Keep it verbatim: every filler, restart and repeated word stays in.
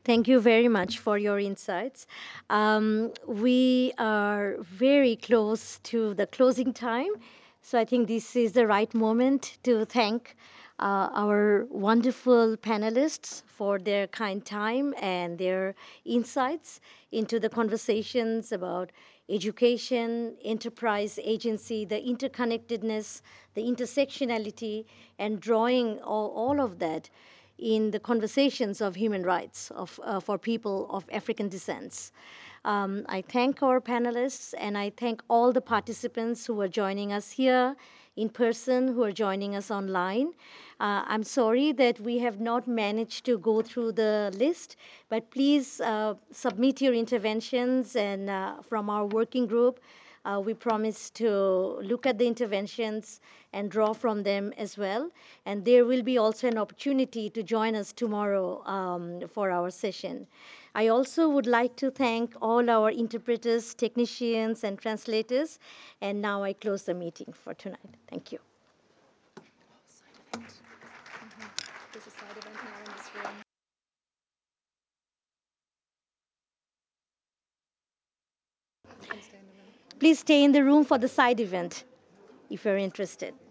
Thank you very much for your insights. Um, we are very close to the closing time, so I think this is the right moment to thank uh, our wonderful panelists for their kind time and their insights into the conversations about education, enterprise agency, the interconnectedness, the intersectionality, and drawing all, all of that in the conversations of human rights of, uh, for people of African descents. Um, I thank our panelists and I thank all the participants who are joining us here in person, who are joining us online. Uh, I'm sorry that we have not managed to go through the list, but please uh, submit your interventions and uh, from our working group. Uh, we promise to look at the interventions and draw from them as well. And there will be also an opportunity to join us tomorrow um, for our session. I also would like to thank all our interpreters, technicians, and translators. And now I close the meeting for tonight. Thank you. There's a side event now in this room. Please stay in the room for the side event if you're interested.